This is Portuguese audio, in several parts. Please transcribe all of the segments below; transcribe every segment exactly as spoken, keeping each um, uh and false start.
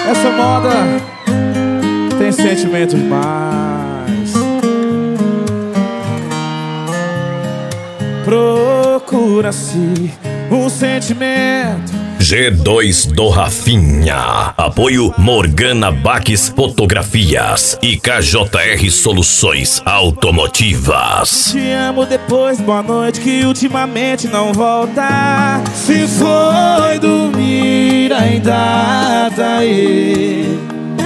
Essa moda tem sentimento demais. Procura-se um sentimento. G dois do Rafinha. Apoio Morgana Baques Fotografias e K J R Soluções Automotivas. Te amo depois, boa noite, que ultimamente não volta. Se foi dormir, ainda tá aí.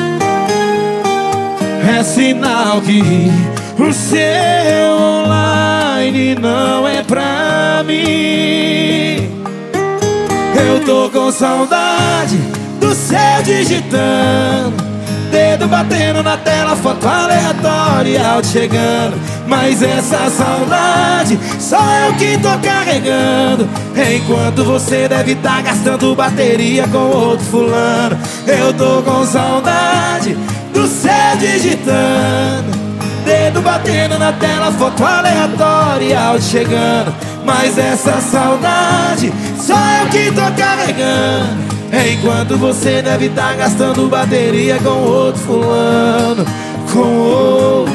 É sinal que o seu online não é pra mim. Eu tô com saudade do céu digitando, dedo batendo na tela, foto aleatória, áudio chegando. Mas essa saudade só eu que tô carregando, enquanto você deve tá gastando bateria com outro fulano. Eu tô com saudade do céu digitando, dedo batendo na tela, foto aleatória, áudio chegando. Mas essa saudade só eu que tô carregando, enquanto você deve tá gastando bateria com outro fulano. Com outro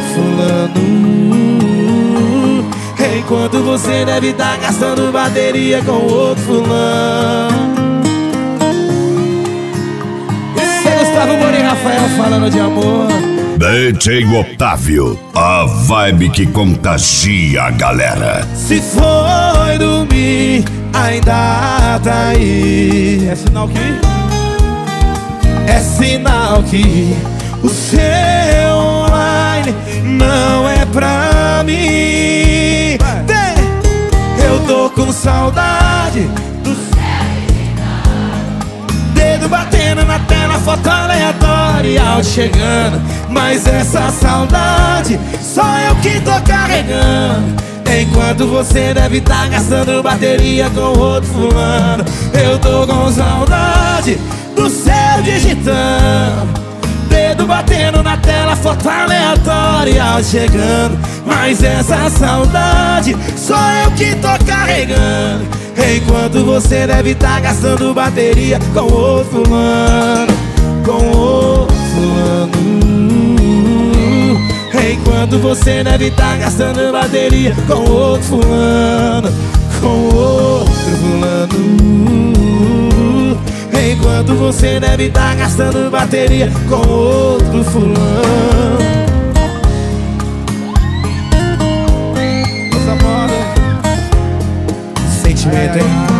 fulano. Enquanto você deve tá gastando bateria com outro fulano. Esse é Gustavo Moura e Rafael falando de amor. D J Otávio, a vibe que contagia a galera. Se foi dormir, ainda tá aí. É sinal que? É sinal que o seu online não é pra mim. Eu tô com saudade do dedo batendo na tela, foto aleatória, áudio chegando. Mas essa saudade só eu que tô carregando, enquanto você deve tá gastando bateria com outro fulano. Eu tô com saudade do céu digitando, dedo batendo na tela, foto aleatória, áudio chegando. Mas essa saudade só eu que tô carregando, enquanto você deve tá gastando bateria com outro fulano. Com outro fulano. Enquanto você deve tá gastando bateria com outro fulano. Com outro fulano. Enquanto você deve tá gastando bateria com outro fulano. Essa moda sentimento, hein?